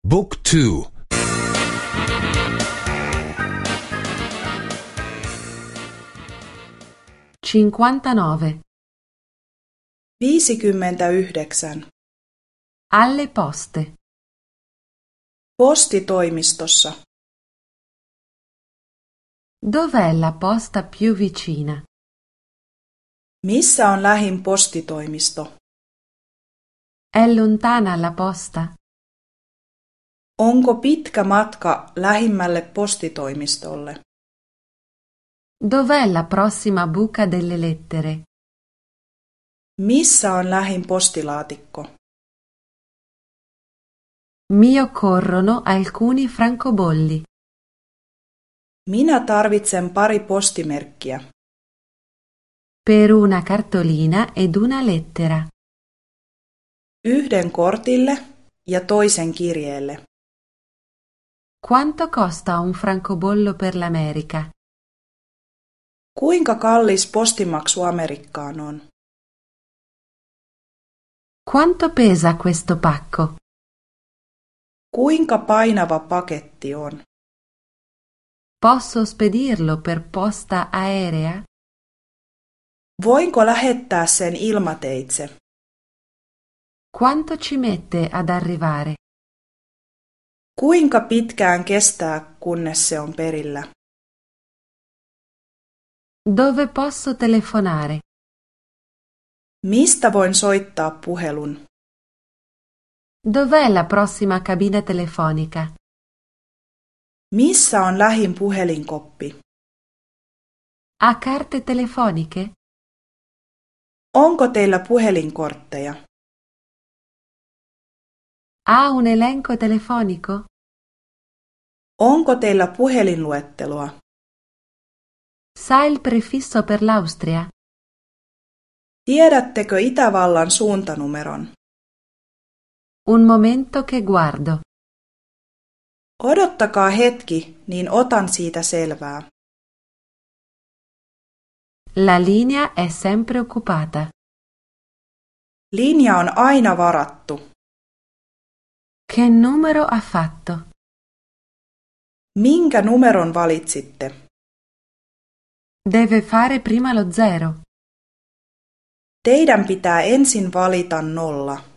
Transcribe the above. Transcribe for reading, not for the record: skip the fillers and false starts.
Book 2. 59. 59. Alle poste. Postitoimistossa. Dov'è la posta più vicina? Missä on lähin postitoimisto? È lontana la posta? Onko pitkä matka lähimmälle postitoimistolle? Dov'è la prossima buca delle lettere? Missä on lähin postilaatikko? Mi occorrono alcuni francobolli. Minä tarvitsen pari postimerkkiä. Per una cartolina ed una lettera. Yhden kortille ja toisen kirjeelle. Quanto costa un francobollo per l'America? Kuinka kallis postimaksu Amerikkaan on? Quanto pesa questo pacco? Kuinka painava paketti on? Posso spedirlo per posta aerea? Voinko lähettää sen ilmateitse? Quanto ci mette ad arrivare? Kuinka pitkään kestää, kunnes se on perillä? Dove posso telefonare? Mistä voin soittaa puhelun? Dov'è la prossima cabina telefonica? Missä on lähin puhelinkoppi? Ha carte telefoniche? Onko teillä puhelinkortteja? Ha un elenco telefonico? Onko teillä puhelinluetteloa? Sa il prefisso per l'Austria? Tiedättekö Itävallan suuntanumeron? Un momento che guardo. Odottakaa hetki, niin otan siitä selvää. La linea è sempre occupata. Linja on aina varattu. Che numero ha fatto? Minkä numeron valitsitte? Deve fare prima lo zero. Teidän pitää ensin valita 0.